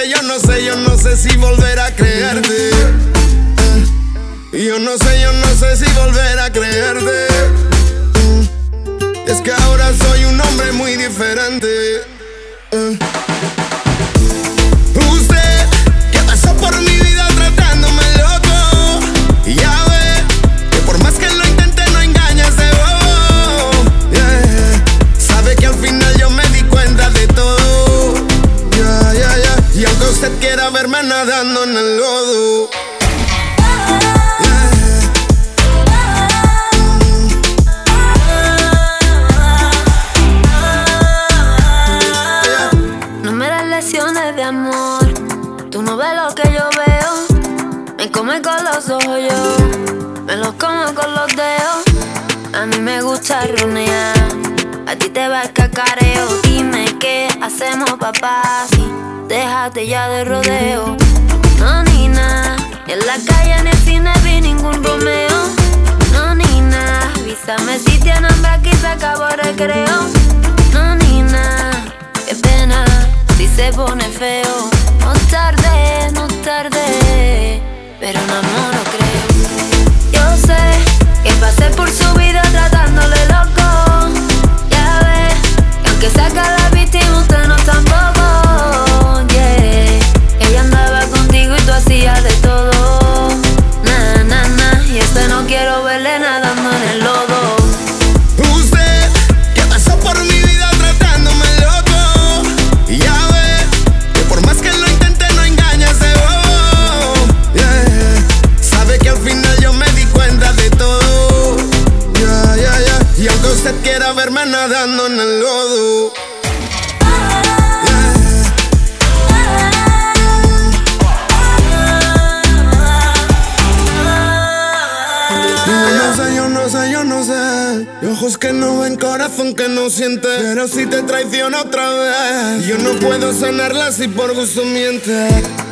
sé si volver a creerte. Yo no sé si volver a creerte. Es que ahora soy un hombre muy diferente. Usted que pasó por mi vida tratándome loco, y ya ve que por más que lo intente no engañas de bobo. Sabe que al final yo me di cuenta de todo. Y aunque usted quiera verme nadando en el lodo, de amor, tú no ves lo que yo veo. Me come con los ojos yo, me los como con los dedos. A mí me gusta ronear, a ti te va el cacareo. Dime qué hacemos, papá, si déjate ya de rodeo. No, nina, ni en la calle ni en el cine vi ningún Romeo. No, nina, avísame si tiene hambre, aquí se acabó el recreo. No, nina, qué pena si se pone feo. No tarde, pero no, no creo. Yo sé que pasé por su vida tratándole loco. Ya ves, que aunque saca la víctima usted no tampoco. Yeah, ella andaba contigo y tú hacías de todo. Y este no quiero verle nadando en el lodo. Usted que pasó por mi vida tratándome loco, y ya ve que por más que lo intente no engañas de bobo. Sabe que al final yo me di cuenta de todo. Y aunque usted quiera verme nadando en el lodo, yo no sé. Y ojos que no ven, corazón que no siente. Pero si te traiciona otra vez, yo no puedo sanarla si por gusto miente.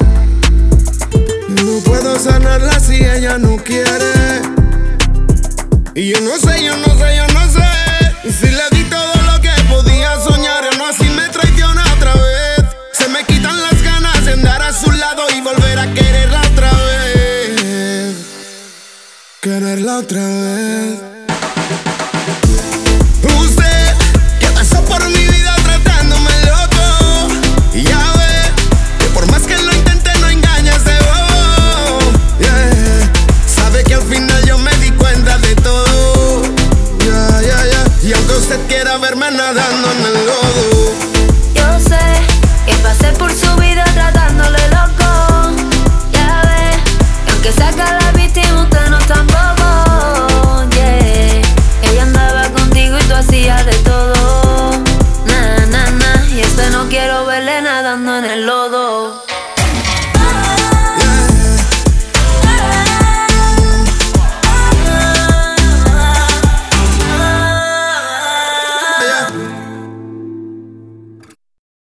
No puedo sanarla si ella no quiere. Y yo no sé si le di todo lo que podía soñar o no, así me traiciona otra vez. Se me quitan las ganas de andar a su lado y volver a quererla otra vez. Quererla otra vez. Usted que pasó por mi vida tratándome loco, y ya ve que por más que lo intente no engañas de bobo. Sabe que al final yo me di cuenta de todo. Y aunque usted quiera verme nadando en el lodo, yo sé que pasé por su vida tratándole loco. Ya ve que aunque saca la víctima usted no tampoco. Hacía de todo, y este no quiero verle nadando en el lodo.